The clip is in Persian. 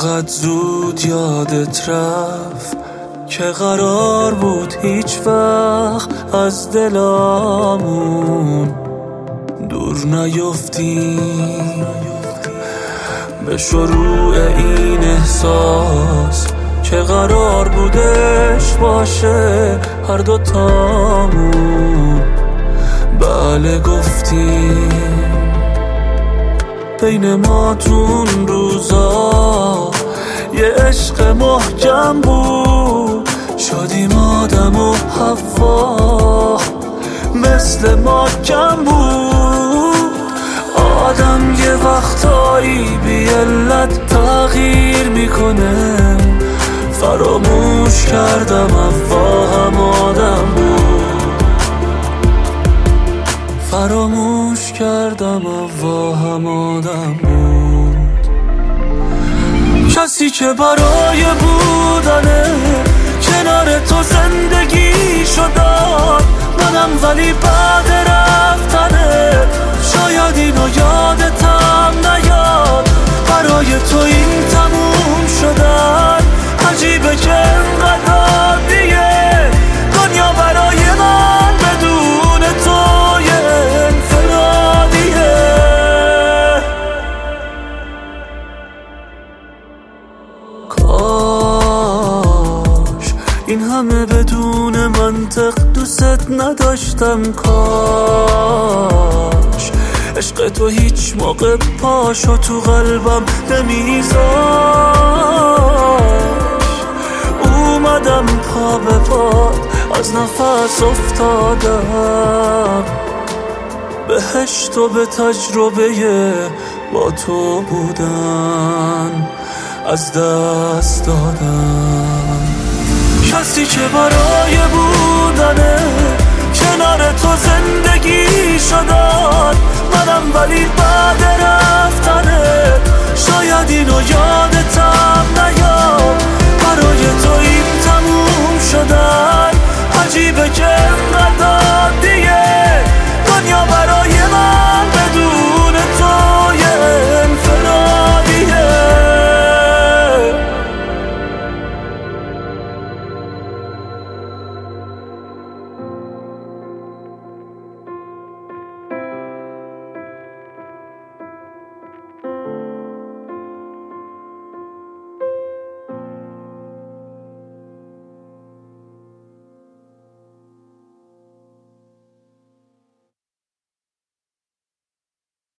چقدر زود یادت رفت که قرار بود هیچ وقت از دلامون دور نیفتیم. به شروع این احساس که قرار بودش باشه هر دوتامون بله گفتیم. بین ما تون روزا یه عشق محکم بود، شدیم آدم و حوا مثل ما کم بود. آدم یه وقتایی بی علت تغییر میکنه، فراموش کردم اوا هم آدم بود، فراموش کردم اوا هم آدم بود. کسی که برای بودنه کنار تو زندگی شدم منم، ولی بعد رفتنه شاید اینو یادتم نیاد. برای تو این تموم شدن عجیبه که انقدر عادیه، دنیا برای من بدون تو یه انفرادیه. کاش این همه بدون منطق دوست نداشتم، کاش عشق تو هیچ موقع پاشو تو قلبم نمیذاش. اومدم پا به پا از نفس افتادم، بهشت و به تجربه با تو بودن از دست دادم. کسی که برای بودنه کنار تو زندگی شدن منم، ولی بعد رفتنه شاید اینو یادتم